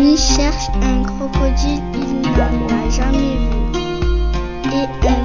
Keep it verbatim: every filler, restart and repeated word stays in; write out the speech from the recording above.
ami cherche un crocodile, il n'en a jamais vu. Et un